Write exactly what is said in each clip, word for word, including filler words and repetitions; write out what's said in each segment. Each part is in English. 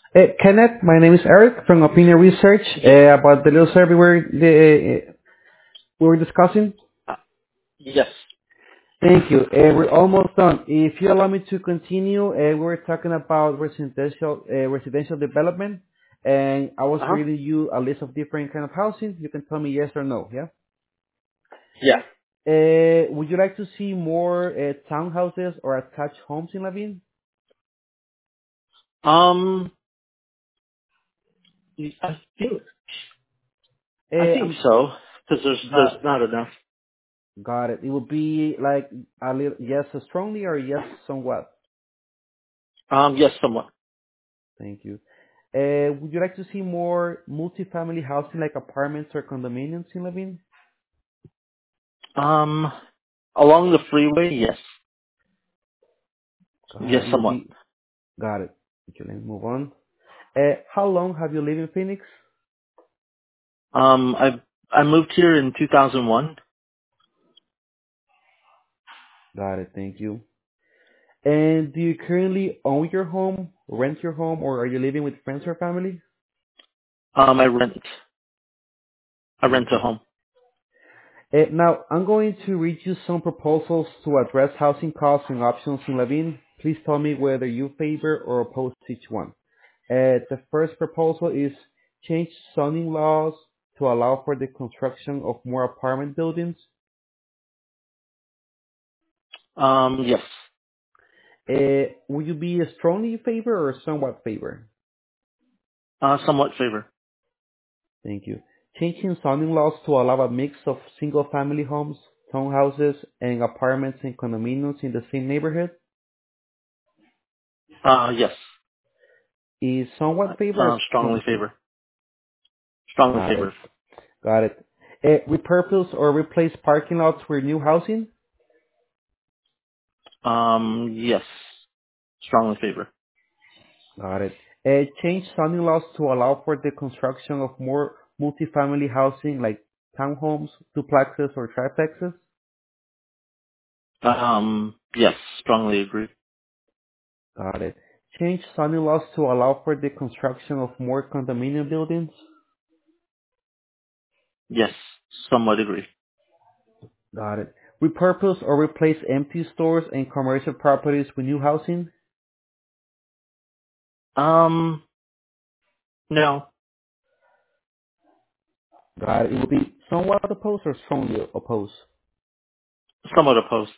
Uh, Kenneth, my name is Eric from Opinion Research uh, about the little survey we're, the, uh, we were discussing. Uh, yes. Thank you. Uh, we're almost done. If you allow me to continue, uh, we were talking about residential uh, residential development, and I was Uh huh. reading you a list of different kind of housing. You can tell me yes or no. Yeah. Yeah. Uh, would you like to see more uh, townhouses or attached homes in Lavin? Um, I think I Uh, think I'm so because there's there's got not enough. got it. It would be like a little yes strongly or yes somewhat. Um, yes, somewhat. Thank you. Uh, would you like to see more multifamily housing like apartments or condominiums in Levin? Um, along the freeway, yes, Got yes, it. It will somewhat. be, got it. Okay, let me move on. Uh, how long have you lived in Phoenix? Um, I I moved here in two thousand one. Got it. Thank you. And do you currently own your home, rent your home, or are you living with friends or family? Um, I rent I rent Thank a you. home. Uh, now, I'm going to read you some proposals to address housing costs and options in Levin. Please tell me whether you favor or oppose each one. Uh, the first proposal is change zoning laws to allow for the construction of more apartment buildings. Um, yes, Uh, would you be strongly in favor or somewhat favor? uh, somewhat favor. Thank you. Changing zoning laws to allow a mix of single-family homes, townhouses, and apartments and condominiums in the same neighborhood Uh, yes, is somewhat favor or uh, strongly strongly favor? favor. Strongly Got favor. it. Got it. Uh, repurpose or replace parking lots with new housing? Um, yes, strongly favor. Got it. Uh, change zoning laws to allow for the construction of more multifamily housing like townhomes, duplexes, or triplexes. Um, yes, strongly agree. Got it. Change zoning laws to allow for the construction of more condominium buildings. Yes, somewhat agree. Got it. Repurpose or replace empty stores and commercial properties with new housing. Um, no, Got it. It will be somewhat opposed or strongly opposed. somewhat opposed.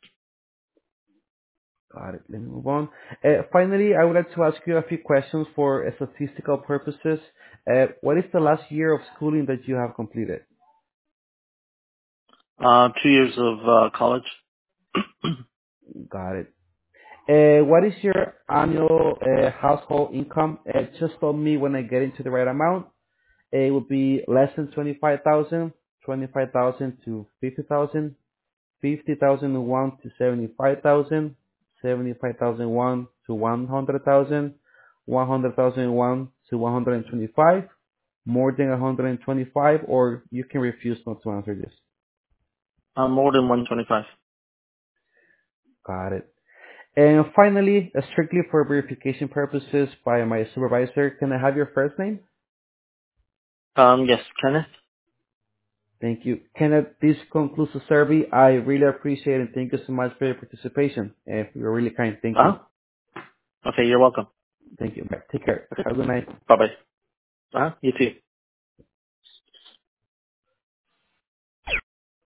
Got it. Let me move on. Uh, finally, I would like to ask you a few questions for uh, statistical purposes. Uh, what is the last year of schooling that you have completed? Uh, two years of uh, college. Got it. Uh, what is your annual uh, household income? Uh, just tell me when I get into the right amount. It would be less than twenty-five thousand, twenty-five thousand to fifty thousand, fifty thousand one to seventy-five thousand, seventy-five thousand one to one hundred thousand, one hundred thousand one to one hundred twenty-five, more than one hundred twenty-five, or you can refuse not to answer this. Uh, more than one twenty-five. Got it. And finally, uh, strictly for verification purposes by my supervisor, can I have your first name? Um, yes, Kenneth. Thank you. Kenneth, this concludes the survey. I really appreciate it and thank you so much for your participation. Uh, you're really kind. Thank Uh you. huh. Okay, you're welcome. Thank you. Bye. Take care. Have a good night. Bye bye. Uh huh. You too.